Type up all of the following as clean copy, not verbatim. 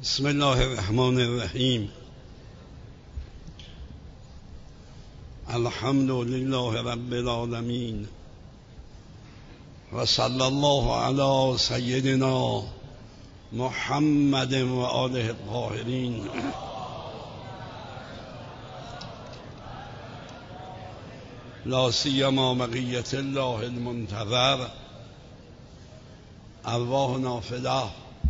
بسم الله الرحمن الرحیم. الحمد لله رب العالمین و صلی الله علی سیدنا محمد و آله الطاهرین. لا سیما بقیة الله المنتظر ارواحنا فداه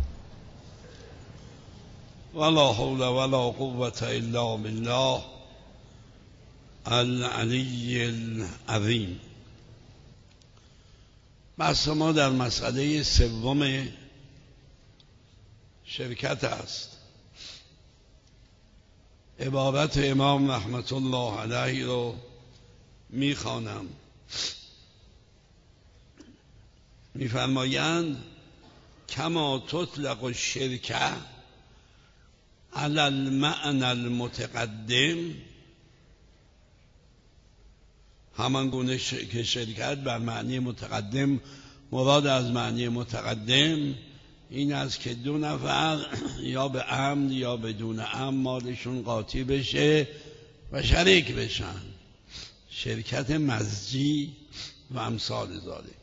ولا حول ولا قوة الا بالله العلی العظیم. بحث ما در مسئله سوم شرکت است. عبارت امام رحمت الله علیه رو میخوانم. میفرمایند کما تطلق الشرکه علی المعنى المتقدم، همان گونه که شرکت بر معنی متقدم، مراد از معنی متقدم این است که دو نفر یا به عمد یا بدون عمد مالشون قاطی بشه و شریک بشن، شرکت مزجی و امثال ذالک.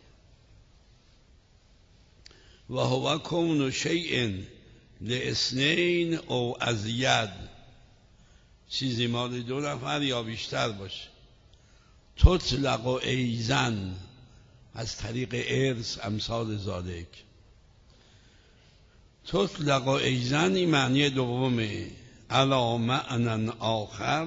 و هو کون شیء لاثنین او ازید، چیزی مال دو نفر یا بیشتر باشه. تطلق ایزن، از طریق ارث امثال ذالک. تطلق ایزن این معنی دومه. علی معنی آخر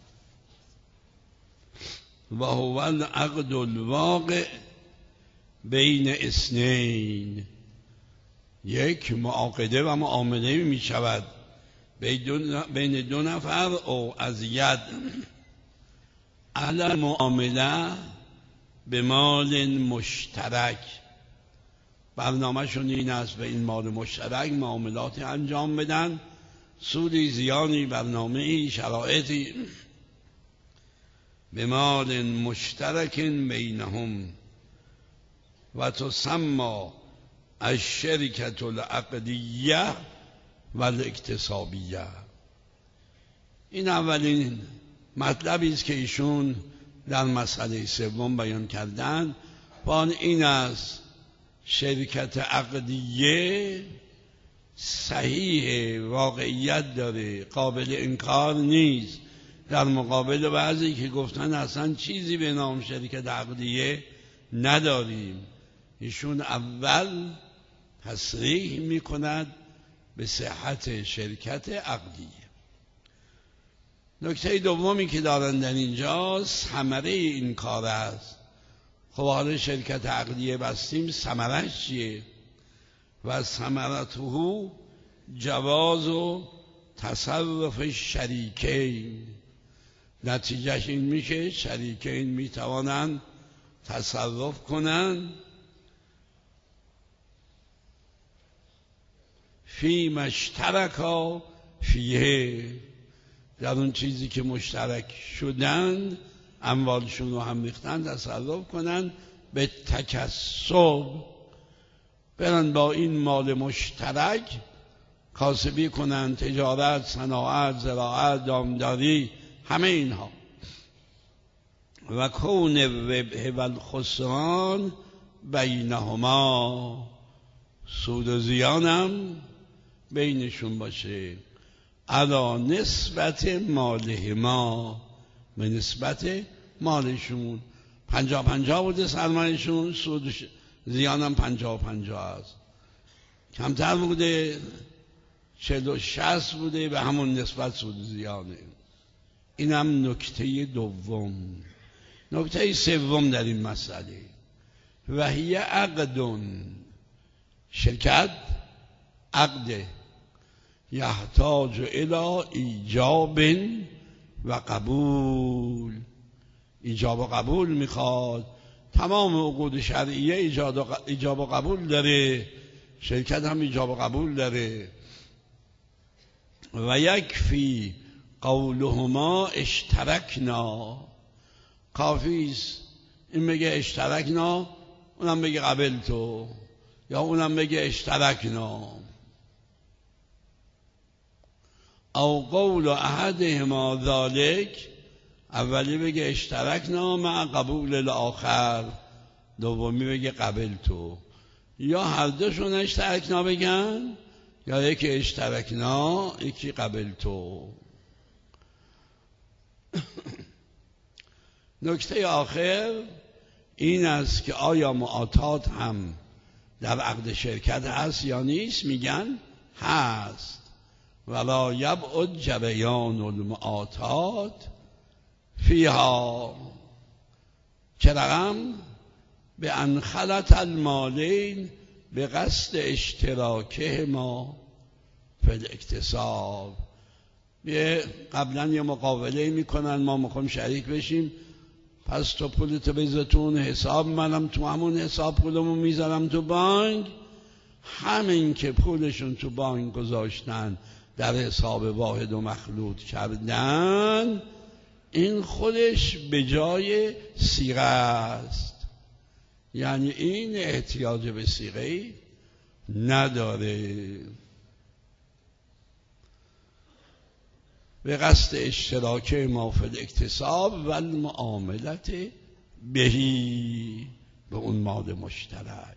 و هو العقد الواقع بین اثنین، یک معاقده و معامله می شود بین دو نفر او از ید علی معامله به مال مشترک. برنامه‌شون این است به این مال مشترک معاملاتی انجام بدن، سودی زیانی برنامه‌ای شرایطی به مال مشترک بینهم و تسمى الشرکة العقدیه و الاکتسابیه. این اولین مطلبی است که ایشون در مسئله سوم بیان کردن. وان این است شرکت عقدیه صحیح، واقعیت داره، قابل انکار نیست، در مقابل بعضی که گفتن اصلا چیزی به نام شرکت عقدیه نداریم. ایشون اول تصریح میکند به صحت شرکت عقدیه. نکته دومی که دارن در اینجا ثمره این کار است. خب حالا شرکت عقدیه بستیم، ثمرش چیه؟ و ثمرته جواز و تصرف شریکین، نتیجهش این میشه شریکین میتوانند تصرف کنند فی مشترکا فیه، در اون چیزی که مشترک شدن اموالشون رو هم ریختن تصرف کنن، به تکسب برن با این مال مشترک کاسبی کنن، تجارت، صناعت، زراعت، دامداری، همه اینها. و کون الربح و الخسران بینهما، سود و زیانم بینشون باشه. علی نسبت مالهما، به نسبت مالشون. 50-50 بوده سرمایشون، سود زیانم 50-50 است. کمتر بوده 40-60 بوده، به همون نسبت سود زیانه. اینم نکته دوم. نکته سوم در این مسئله و هی عقدون، شرکت عقد یحتاج الی ایجاب و قبول، ایجاب و قبول میخواد. تمام عقود شرعیه ایجاب و قبول داره، شرکت هم ایجاب و قبول داره. و یکفی قولهما اشترکنا، کافیست این بگه اشترکنا، اونم بگه قبل تو، یا اونم بگه اشترکنا. او قول احدهما ذالک، اولی بگه اشترکنا مع قبول الاخر، دومی بگه قبلتو، یا هر دوشون اشترکنا بگن یا یکی اشترکنا یکی قبلتو. نکته آخر این است که آیا معاطات هم در عقد شرکت هست یا نیست؟ میگن هست. ولا یبعد جریان المعاطات فیها، چه رقم؟ به ان خلط المالین به قصد اشتراکهما فی الاکتساب. قبلا یه مقابله میکنن، ما میخوایم شریک بشیم، پس تو پولتو بذارتون حساب، منم تو همون حساب پولمو میذارم تو بانک. همین که پولشون تو بانک گذاشتن در حساب واحد و مخلوط کردن، این خودش به جای صیغه است، یعنی این احتیاج به صیغه نداره. به قصد اشتراک ما فی الاکتساب و المعاملت بهی، به اون مال مشترک.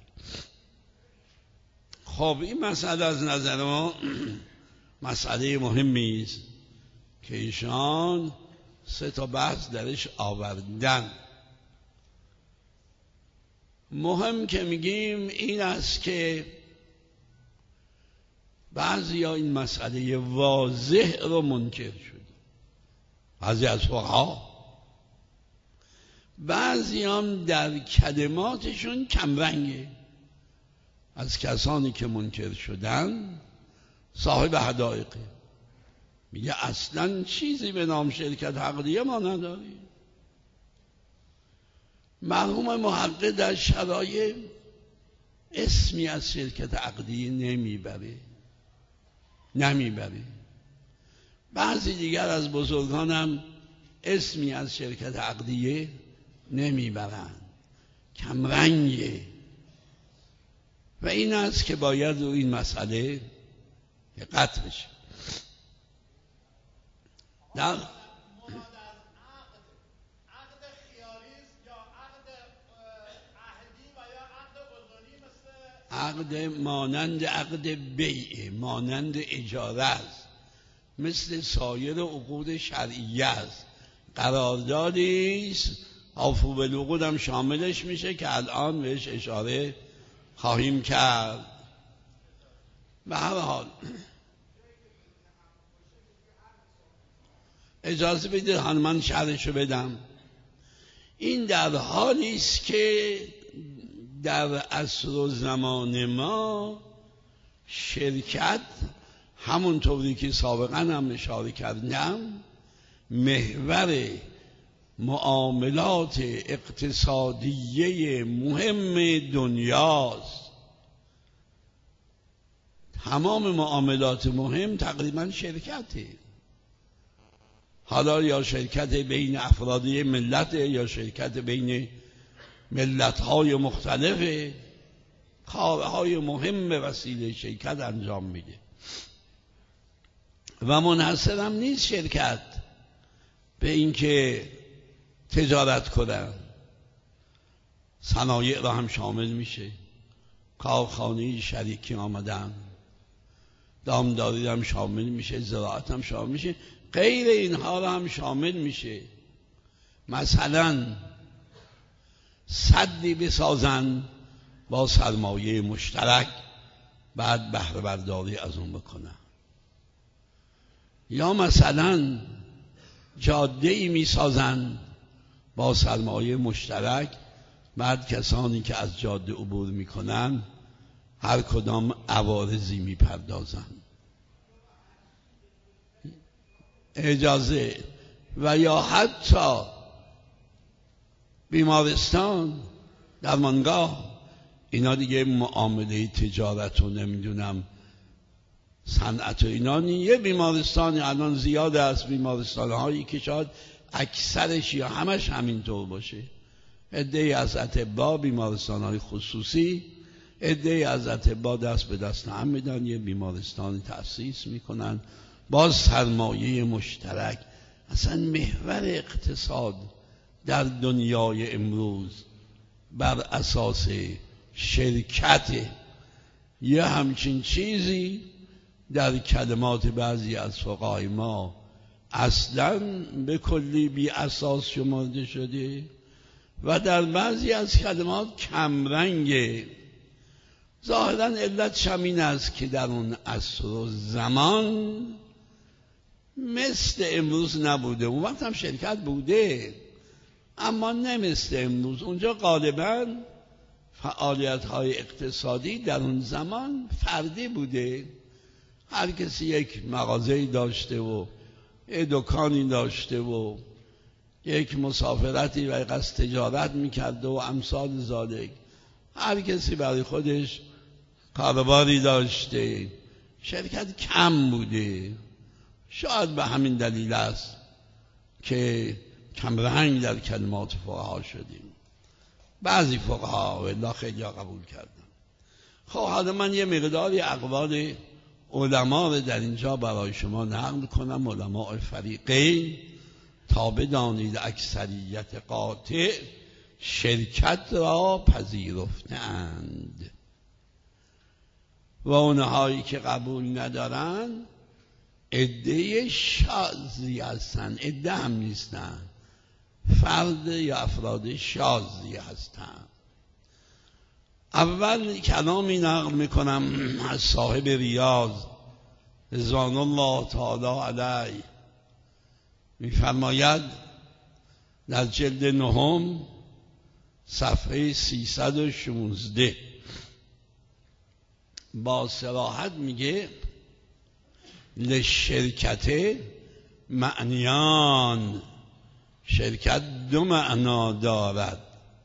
خب این مسئله از نظر ما مسئله مهمی است که ایشان 3 بحث درش آوردن. مهم که میگیم این است که بعضی این مسئله واضح رو منکر شد، بعضی از فقها، بعضی هم در کلماتشون کمرنگه. از کسانی که منکر شدن صاحب حدائقه، میگه اصلا چیزی به نام شرکت عقدیه ما نداریم. مرحوم محقق در شرایع اسمی از شرکت عقدیه نمیبره. بعضی دیگر از بزرگانم اسمی از شرکت عقدیه نمیبرن، کمرنگه. و این است که باید رو این مسئله دقت بشه. در عقد مانند عقد بیع، مانند اجاره است، مثل سایر عقود شرعیه است، قراردادی است. عفو بالعقود هم شاملش میشه که الان بهش اشاره خواهیم کرد. به هر حال اجازه بدید من شرحشو بدم. این در حالی است که در عصر و زمان ما شرکت، همونطوری که سابقا هم اشاره کردم، محور معاملات اقتصادیه مهم دنیاست. تمام معاملات مهم تقریبا شرکته، حالا یا شرکت بین افرادی ملت یا شرکت بین ملت‌های مختلف، کارهای مهم وسیله شرکت انجام میده و منحصر هم نیست شرکت به اینکه تجارت کنن، صنایع را هم شامل میشه، کارخانه شریکی آمدن، دامداری هم شامل میشه، زراعت هم شامل میشه، غیر اینها را هم شامل میشه. مثلا سدی بسازن با سرمایه مشترک، بعد بهره برداری از اون بکنن، یا مثلا جاده‌ای میسازن با سرمایه مشترک، بعد کسانی که از جاده عبور میکنن هر کدام عوارضی میپردازن. اجازه. و یا حتی بیمارستان، درمانگاه، اینا دیگه معامله تجارت و نمیدونم صنعت و اینا نی. یه بیمارستانی الان زیاد است، بیمارستان‌هایی که شاید اکثرش یا همش همینطور باشه. عده‌ای از اطباء بیمارستان‌های خصوصی، عده‌ای از اطباء دست به دست هم میدن، یه بیمارستانی تأسیس میکنن، باز سرمایه مشترک. اصلا محور اقتصاد در دنیای امروز بر اساس شرکت. یه همچین چیزی در کلمات بعضی از فقهای ما اصلا به کلی بی اساس شمرده شده و در بعضی از کلمات کمرنگه. ظاهرا علت همین است که در اون عصر و زمان مثل امروز نبوده. اون وقت هم شرکت بوده اما نه مثل امروز. اونجا غالبا فعالیت‌های اقتصادی در اون زمان فردی بوده. هر کسی یک مغازه‌ای داشته و یک دکانی داشته و یک مسافرتی و قصد تجارت میکرده و امثال ذالک. هر کسی برای خودش کاروباری داشته. شرکت کم بوده. شاید به همین دلیل است که کمرنگ در کلمات فقها شدیم. بعضی فقها و الا خیلی قبول کردن. خب حالا من یه مقداری اقوال علما رو در اینجا برای شما نقل کنم، علماء فریقین، تا بدانید اکثریت قاطع شرکت را پذیرفتند و اونهایی که قبول ندارن عده شاذی هستن. عده هم نیستن، فرد یا افراد شاذی هستن. اول کلامی نقل میکنم از صاحب ریاض رضوان الله تعالی علیه. میفرماید در جلد 9 صفحه 316 با صراحت میگه لشرکت معنیان. شرکت دو معنا دارد.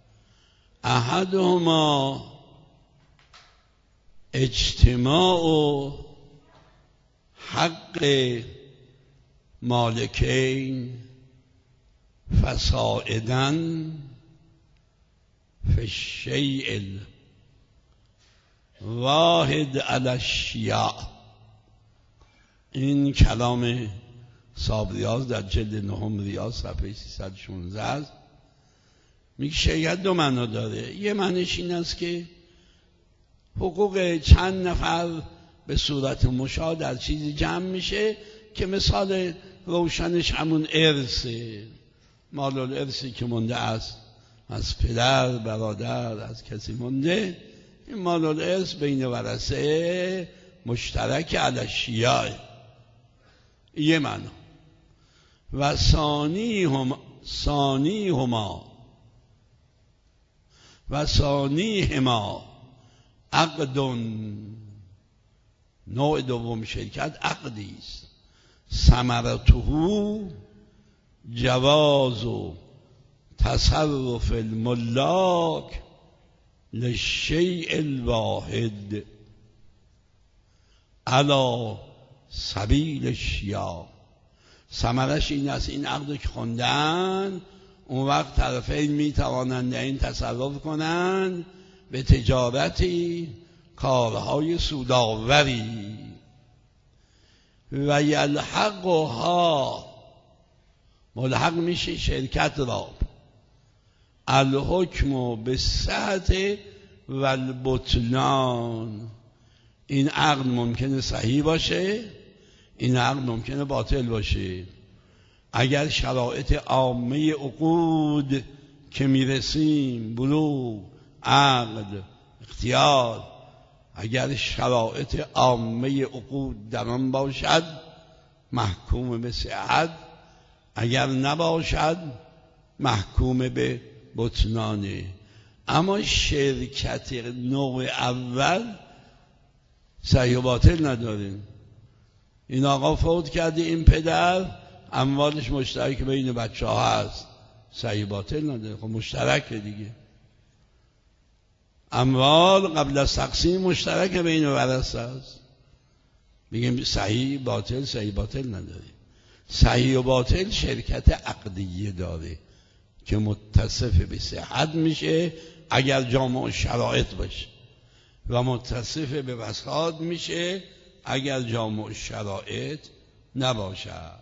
احدهما اجتماع حق مالکین فسائدن فی الشیء الواحد علی الشیاء. این کلام صاحب ریاض در جلد 9 ریاض صفحه 316 است. میگه شرکت دو معنا داره. یه معنیش این است که حقوق چند نفر به صورت مشاع در چیزی جمع میشه که مثال روشنش همون ارثه. مال الارثی که مونده است از پدر، برادر، از کسی مونده، این مال الارث بین ورثه مشترک علی الشیاء. یه معنا. و ثانیهما عقد. نوع دوم شرکت عقدی است. ثمرته جواز و تصرف الملاک للشیء الواحد علی سبیل الشیاء. ثمرش این است، این عقد که خوندن اون وقت طرفین می توانند این تصرف کنند به تجارتی، کارهای سودآوری. و یلحقها، ملحق میشه شرکت را، الحکم بالصحت و البطلان. این عقد ممکنه صحیح باشه، این عقد ممکنه باطل باشه. اگر شرایط عامه عقود که میرسیم، بلوغ، عقد، اختیار، اگر شرایط عامه عقود در آن باشد محکوم به صحت، اگر نباشد محکوم به بطلانه. اما شرکت نوع اول صحیح و باطل نداره. این آقا فوت کرده، این پدر اموالش مشترک بین بچه ها هست، صحیح باطل نداره. خب مشترک دیگه، اموال قبل از تقسیم مشترک بین ورثه است. میگیم صحیح باطل، صحیح باطل نداره. صحیح و باطل شرکت عقدیه داره که متصف به صحت میشه اگر جامع شرایط باشه و متصف به فساد میشه اگر جامع شرایط نباشد.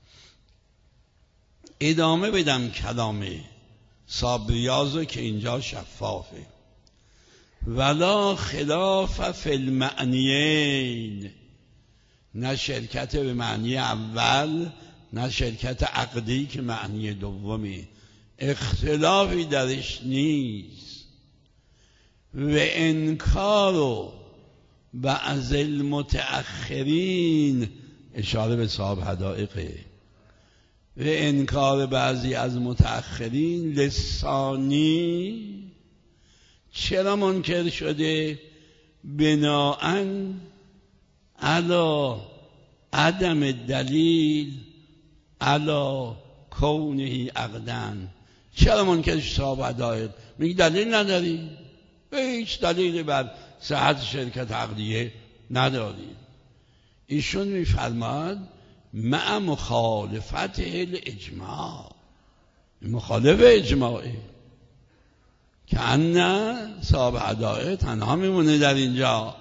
ادامه بدم کلام صابریازو که اینجا شفافه. ولا خلاف فی المعنیین، نه شرکت به معنی اول نه شرکت عقدی که معنی دومی، اختلافی درش نیست. و انکار بعض المتأخرین، اشاره به صاحب حدائقه، و انکار بعضی از متأخرین لسانی، چرا منکر شده؟ بناءً علی عدم دلیل علی کونه عقدن. چرا منکر صاحب حدائق؟ میگه دلیل نداری، هیچ دلیلی بر صحت شرکت عقدیه نداری. ایشون میفرماد مع مخالفت الاجماع، مخالف اجماعی، که ان صاحب حدائق تنها میمونه در اینجا.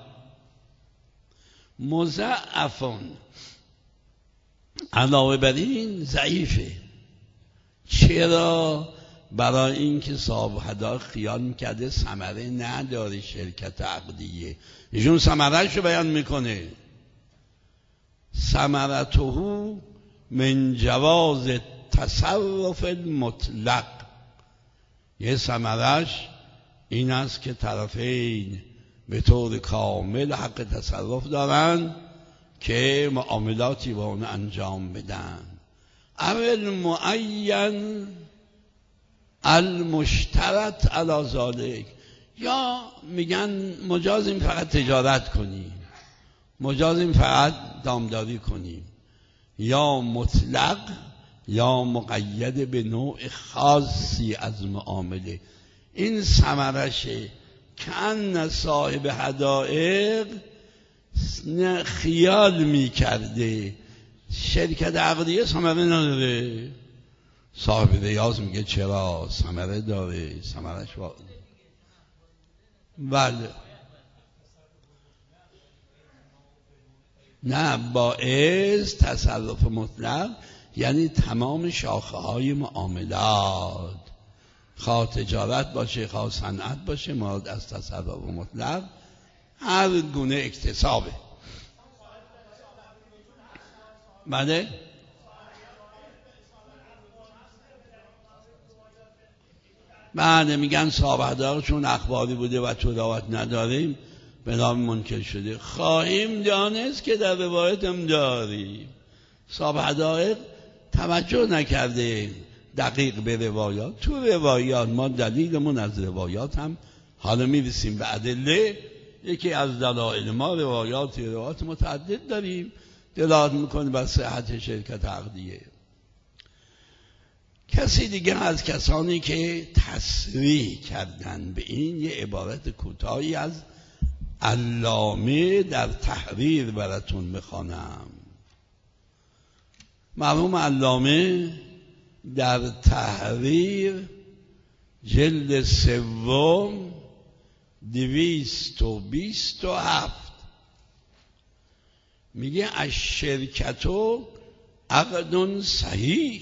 مضعفون، علاوه بر این ضعیفه. چرا؟ برای اینکه صاحب حدائق خیال میکرده ثمره نداره شرکت عقدیه. ایشون ثمرهش رو بیان میکنه، ثمرته من جواز تصرف المطلق. یه ثمرش این است که طرفین به طور کامل حق تصرف دارن که معاملاتی با اون انجام بدن. اول معین المشترط علی ذالک، یا میگن مجازیم فقط تجارت کنیم، مجازیم فقط دامداری کنیم، یا مطلق یا مقید به نوع خاصی از معامله. این ثمرشه که ان صاحب حدائق خیال میکرده شرکت عقدیه ثمره نداره. صاحب ریاض میگه چرا ثمره داره، ثمرش بله، نه باعث تصرف مطلق یعنی تمام شاخه های معاملات، خواه تجارت باشه خواه صنعت باشه، مورد از تصرف مطلق هر گونه اکتسابه. بله بله، میگن صاحب حدائق چون اخباری بوده و تلاوت نداریم به نام منکر شده. خواهیم دانست که در روایت هم داریم. صاحب حدائق توجه نکرده دقیق به روایات. تو روایات ما دلیلمون از روایات هم حالا میرسیم به ادله. یکی از دلایل ما روایات متعدد داریم دلالت میکنه بر صحت شرکت عقدیه. کسی دیگه از کسانی که تصریح کردن به این یه عبارت کوتاهی از علامه در تحریر براتون میخوانم. مرحوم علامه در تحریر جلد 3 227 میگه از شرکتو عقد صحیح،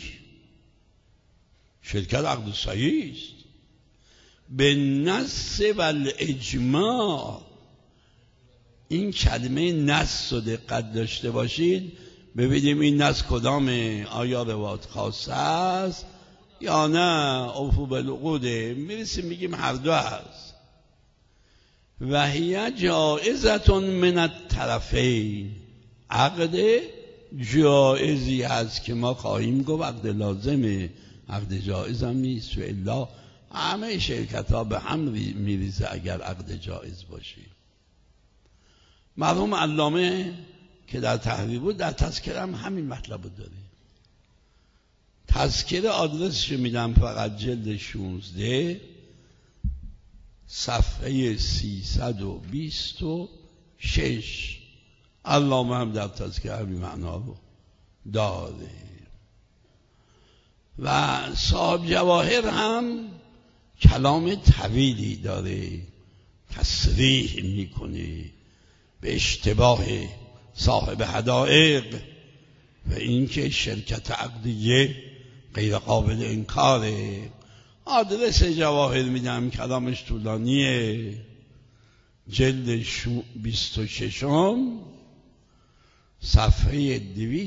شرکت عقد صحیح است به نص و الاجماع. این کلمه نص رو دقت داشته باشید، ببینیم این نص کدامه، آیا روایت خاصه است یا نه اوفو بالعقوده. میرسیم میگیم هر دو هست. و هی جائزتون من الطرفین، عقد جایزی هست که ما خواهیم گفت عقد لازمه، عقد جایز هم نیست. و الا همه شرکت ها به هم میریزه اگر عقد جایز باشه. مرحوم علامه که در تحریر بود در تذکره هم همین مطلب رو داره. تذکره آدرسش میدم فقط جلد 16 صفحه 326. علامه هم در تذکره همین معنا رو داره. و صاحب جواهر هم کلام طویلی داره، تصریح میکنه به اشتباه صاحب حدائق و اینکه شرکت عقدیه غیر قابل انکاره. آدرس جواهر میدم، کلامش طولانیه، جلد 26 صفحه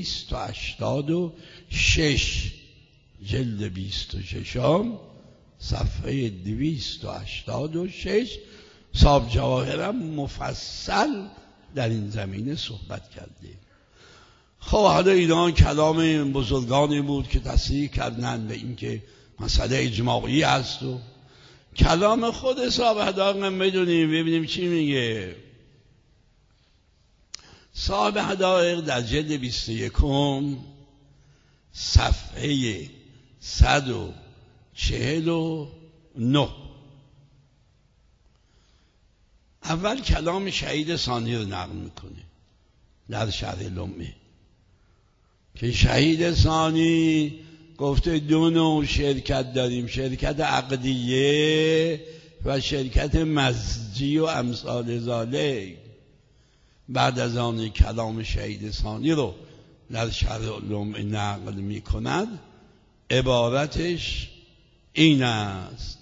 286، جلد 26 صفحه 286. صاحب جواهرم مفصل در این زمینه صحبت کرده. خب حالا اینا کلام بزرگانی بود که تصریح کردن به اینکه مسئله اجماعی هست و کلام خود صاحب حدائق بدونیم ببینیم چی میگه. صاحب حدائق در جلد 21 صفحه 149 اول کلام شهید ثانی رو نقل میکنه در شرح لمعه که شهید ثانی گفته دو نوع شرکت داریم، شرکت عقدیه و شرکت مزجی و امثال ذالک. بعد از آن کلام شهید ثانی رو در شرح لمعه نقل می کند. عبارتش این است: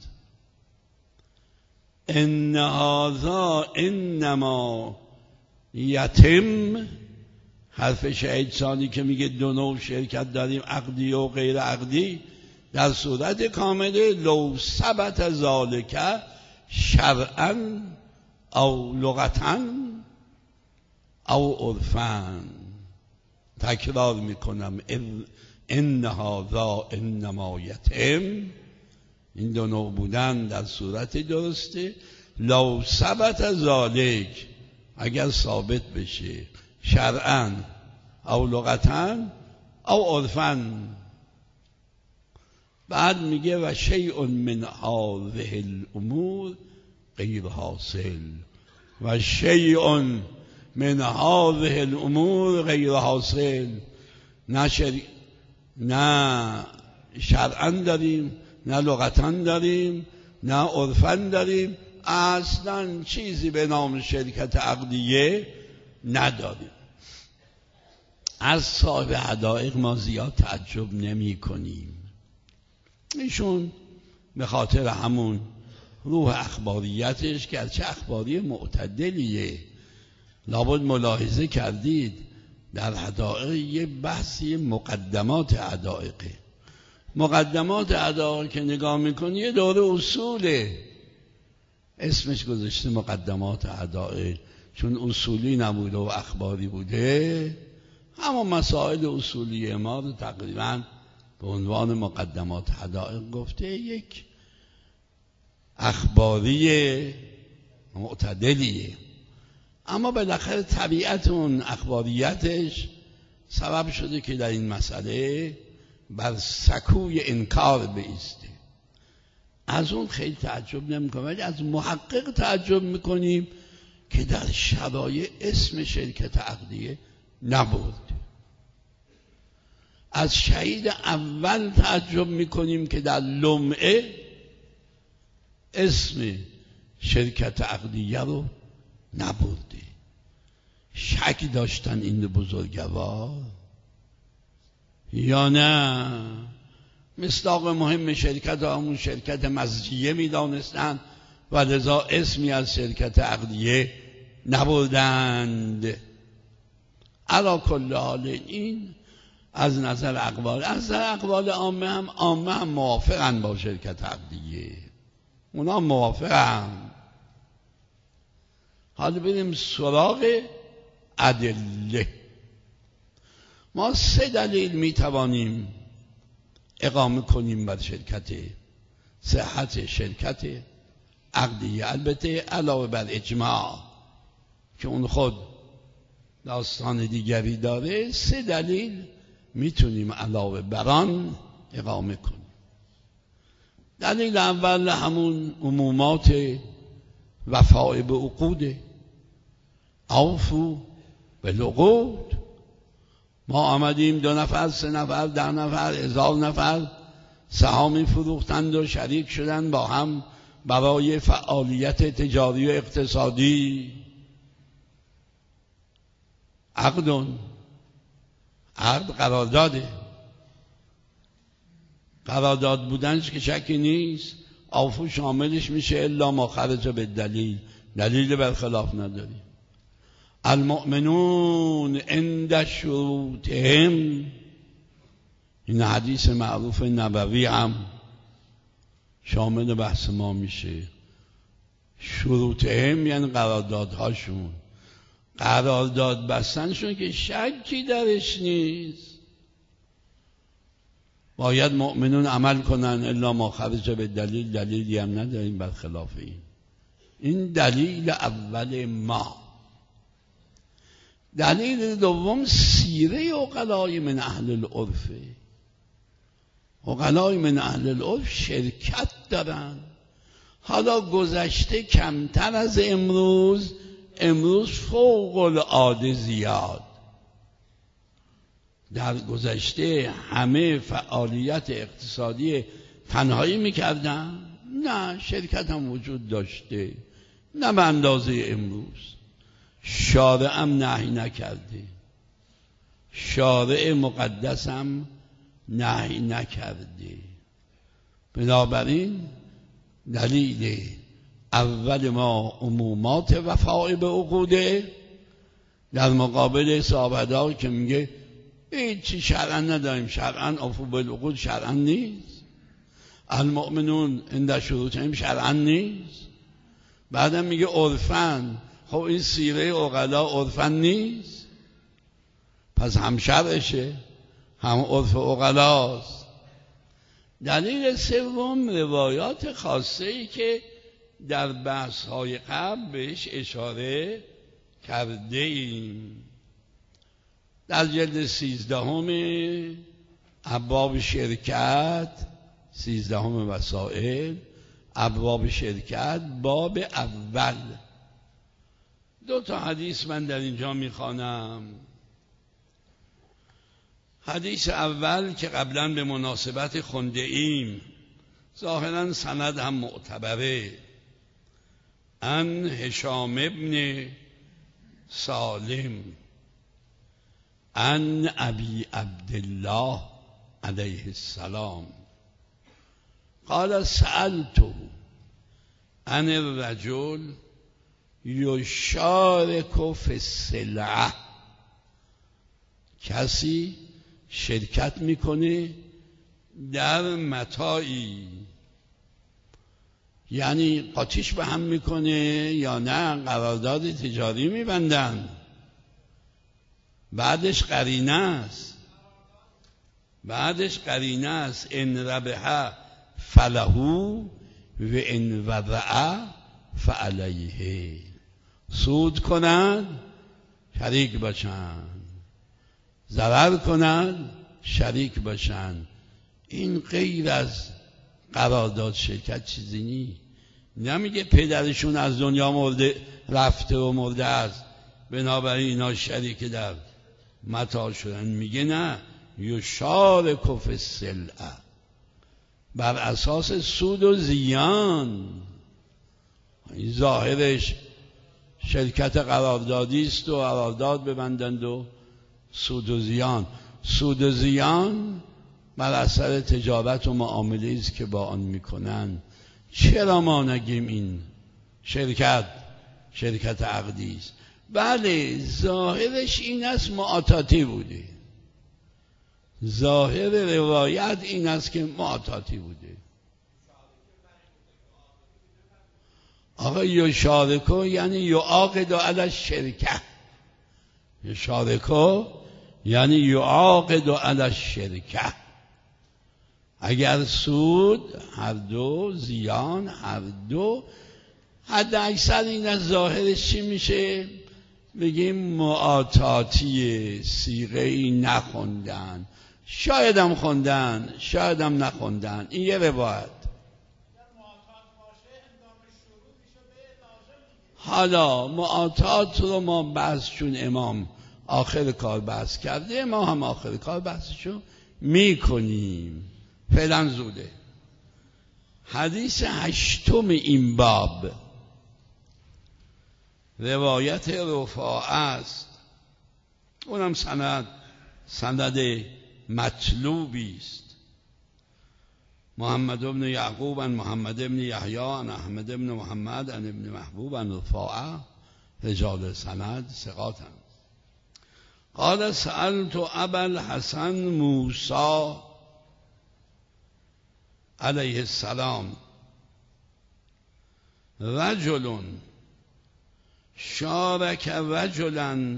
ان هذا انما یتم. حرف شهید ثانی که میگه دو نوع شرکت داریم، عقدی و غیر عقدی، در صورت کامله لو ثبت ذالک شرعا او لغتا او عرفا. تکرار میکنم، ان هذا انما یتم، این دو نوع بودن در صورت درسته. لو ثبت ذالک، اگر ثابت بشه، شرعا او لغتا او عرفا. بعد میگه و شیء من هذه الامور غیر حاصل، و شیء من هذه الامور غیر حاصل. نه شرعا داریم، نه لغتا داریم، نه عرفا داریم، اصلا چیزی به نام شرکت عقدیه نداریم. از صاحب حدائق ما زیاد تعجب نمی کنیم. ایشون به خاطر همون روح اخباریتش، که از چه اخباری معتدلیه، لابد ملاحظه کردید در حدائق یه بحثی مقدمات حدائقه. مقدمات حدائق که نگاه میکنی یه دوره اصوله، اسمش گذاشته مقدمات حدائق چون اصولی نبوده و اخباری بوده. همون مسائل اصولی ما رو تقریبا به عنوان مقدمات حدائق گفته. یک اخباری معتدلیه، اما بالاخره طبیعت اون اخباریتش سبب شده که در این مسئله بر سکوی انکار بایسته. از اون خیلی تعجب نمی‌کنیم، ولی از محقق تعجب می‌کنیم که در شرایع اسم شرکت عقدیه نبرد. از شهید اول تعجب می‌کنیم که در لمعه اسم شرکت عقدیه رو نبرده. شک داشتن این بزرگوار یا نه؟ مصداق مهم شرکت همون شرکت مزجیه می‌دانستند و لذا اسمی از شرکت عقدیه نبردند. علی کل حال این از نظر اقوال، از نظر اقوال عامه هم موافقن با شرکت عقدیه، اونا موافقن. حالا بریم سراغ ادله. ما 3 دلیل میتوانیم اقامه کنیم بر شرکت، صحت شرکت عقدیه، البته علاوه بر اجماع که اون خود داستان دیگری داره. 3 دلیل میتونیم علاوه بر آن اقامه کنیم. دلیل اول همون عمومات وفاء به عقود، اوفو بالعقود. ما آمدیم 2 نفر، 3 نفر، 10 نفر، 1000 نفر سهامی فروختند و شریک شدند با هم برای فعالیت تجاری و اقتصادی. عقد قرارداد بودنش که شکی نیست. عفو شاملش میشه الا ما خرج به دلیل برخلاف نداری. المؤمنون عند شروطهم، این حدیث معروف نبوی هم شامل بحث ما میشه. شروطهم یعنی قراردادهاشون، قرارداد بستنشون که شکی درش نیست. باید مؤمنون عمل کنن الا ما خرج به دلیلی هم نداریم برخلاف این دلیل اول ما. دلیل دوم سیره عقلای من اهل العرف. عقلای من اهل العرف شرکت دارن. حالا گذشته کمتر از امروز فوق العاده زیاد. در گذشته همه فعالیت اقتصادی تنهایی میکردن؟ نه، شرکت هم وجود داشته، نه به اندازه امروز. شارع هم نهی نکرده، شارع مقدس هم نهی نکرده. بنابراین دلیل اول ما عمومات وفای به عقوده، در مقابل صحابه که میگه هیچی شرعا نداریم، شرعا عفو بالعقود شرعا نیست، المؤمنون عند شروطهم شرعا نیست. بعدم میگه عرفن، خب این سیره عقلا عرفن نیست، پس هم شرعشه هم عرف عقلاست. دلیل سوم روایات خاصه ای که در بحث های قبل بهش اشاره کرده ایم. در جلد 13 ابواب شرکت، 13 وسائل، ابواب شرکت، باب اول 2 حدیث من در اینجا میخوانم. حدیث اول که قبلا به مناسبت خونده ایم، ظاهرا سند هم معتبره. ان هشام ابن سالم ان ابی عبدالله علیه السلام قال سألته عن الرجل یشارک فی السلعه، کسی شرکت میکنه در متاعی، یعنی قاطیش به هم میکنه یا نه قرارداد تجاری میبندن، بعدش قرینه است، ان ربح فلهو و ان وضع فعلیه. سود کنن شریک باشن، ضرر کنن شریک باشن. این غیر از قرارداد شرکت چیزی نی. نمیگه پدرشون از دنیا رفته و مرده است بنابراین اینا شریک در متاع شدن. میگه نه، یشارک فی السلعه، بر اساس سود و زیان. این ظاهرش شرکت قراردادی است و قرارداد ببندند و سود و زیان بر اثر تجارت و معامله است که با آن میکنن. چرا ما نگیم این شرکت عقدی است؟ بله، ظاهرش این است معاطاتی بوده، ظاهر روایت این است که معاطاتی بوده. آقا یشارکو یعنی یعاقد علی الشرکه، یشارکو یعنی یعاقد علی الشرکه. اگر سود هر دو، زیان هر دو، حد اکثر این از ظاهرش چی میشه؟ بگیم معاطاتی، صیغه‌ای نخوندن، شاید هم خوندن شاید هم نخوندن. این یه روایت. حالا معاطات رو ما بحث، چون امام آخر کار بحث کرده، ما هم آخر کار بحثشو میکنیم، فعلا زوده. حدیث 8 این باب روایت رفاعه است، اونم سند سند مطلوبی است. محمد بن یعقوب عن محمد بن یحیی عن احمد بن محمد عن ابن محبوب عن رفاعه، رجال سند ثقاتند. قال سألت ابا الحسن موسی علیه السلام رجل شارک رجلا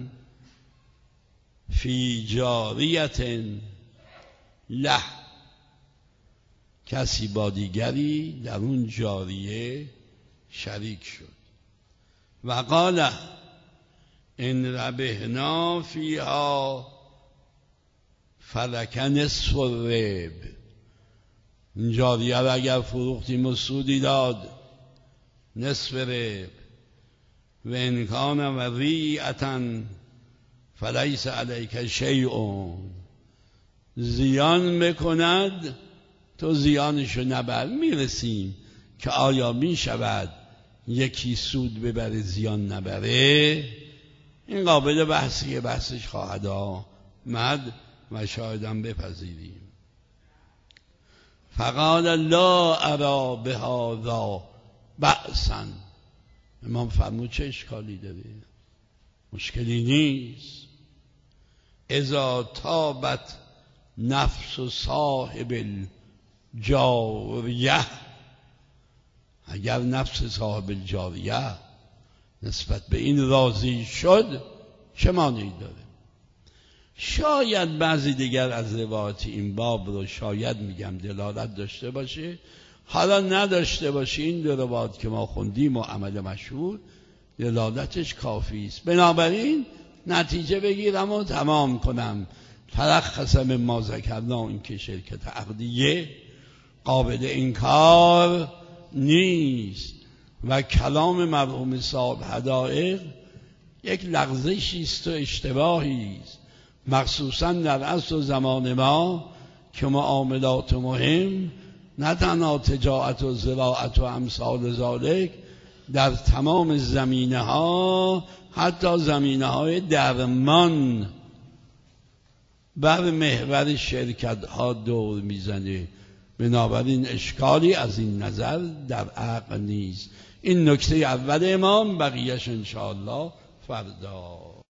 فی جاریة له، کسی با دیگری در اون جاریه شریک شد. و قال ان ربحنا فیها فلک نصف الربح، این جاریه را اگر فروختیم و سودی داد نصف ربح. و ان کان وضیعة فلیس علیک شیء، زیان میکند تو زیانشو نبر. میرسیم که آیا میشود یکی سود ببره زیان نبره؟ این قابل بحثیه، بحثش خواهد آمد و شایدم بپذیریم. فقال لا ارى بهذا بأسا، امام فرمود چه اشکالی داره؟ مشکلی نیست. اذا طابت نفس صاحب الجاریه، اگر نفس صاحب الجاریه نسبت به این راضی شد چه مانعی داره؟ شاید بعضی دیگر از روایات این باب رو شاید میگم دلالت داشته باشه، حالا نداشته باشه. این دو روایات که ما خوندیم و عمل مشهور دلالتش کافی است. بنابراین نتیجه بگیرم و تمام کنم. ترخص مما ذکرنا، این که شرکت عقدیه قابل انکار نیست و کلام مرحوم صاحب حدائق یک لغزشی است و اشتباهی است، مخصوصا در عصر و زمان ما که معاملات مهم نه تنها تجارت و زراعت و امثال ذالک، در تمام زمینه ها، حتی زمینه های درمان، بر محور شرکت ها دور میزنه. بنابراین اشکالی از این نظر در عقل نیست. این نکته اول امام، بقیهش انشاءالله فردا.